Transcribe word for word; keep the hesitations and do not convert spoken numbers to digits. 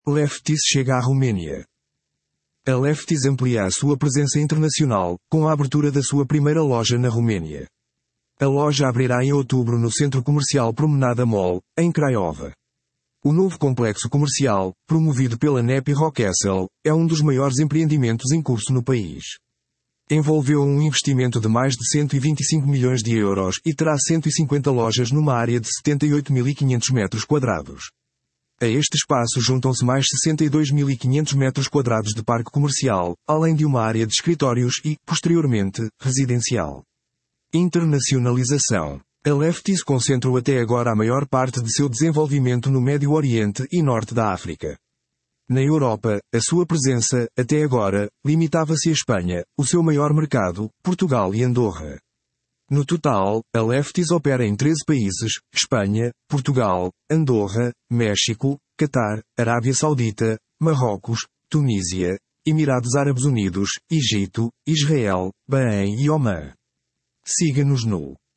Lefties chega à Roménia. A Lefties amplia a sua presença internacional, com a abertura da sua primeira loja na Roménia. A loja abrirá em outubro no centro comercial Promenada Mall, em Craiova. O novo complexo comercial, promovido pela Nepi Rockcastle, é um dos maiores empreendimentos em curso no país. Envolveu um investimento de mais de cento e vinte e cinco milhões de euros e terá cento e cinquenta lojas numa área de setenta e oito mil e quinhentos metros quadrados. A este espaço juntam-se mais sessenta e dois mil e quinhentos metros quadrados de parque comercial, além de uma área de escritórios e, posteriormente, residencial. Internacionalização. A Lefties concentrou até agora a maior parte de seu desenvolvimento no Médio Oriente e Norte da África. Na Europa, a sua presença, até agora, limitava-se a Espanha, o seu maior mercado, Portugal e Andorra. No total, a Lefties opera em treze países: Espanha, Portugal, Andorra, México, Catar, Arábia Saudita, Marrocos, Tunísia, Emirados Árabes Unidos, Egito, Israel, Bahrein e Omã. Siga-nos no